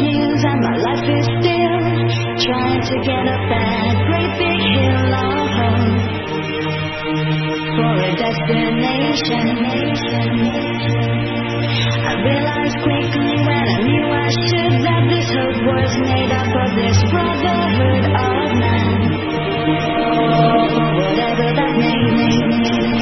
continues and my life is still trying to get up that great big hill of hope for a destination. I realized quickly when I knew I should that this hope was made up of this brotherhood of man, whatever that may mean.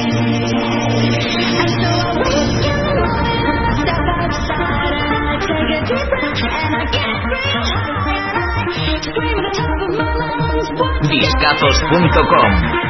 And so I wake in the morning and I step outside and I take a deep breath and I get real high and I scream at the top of my lungs. Discazos.com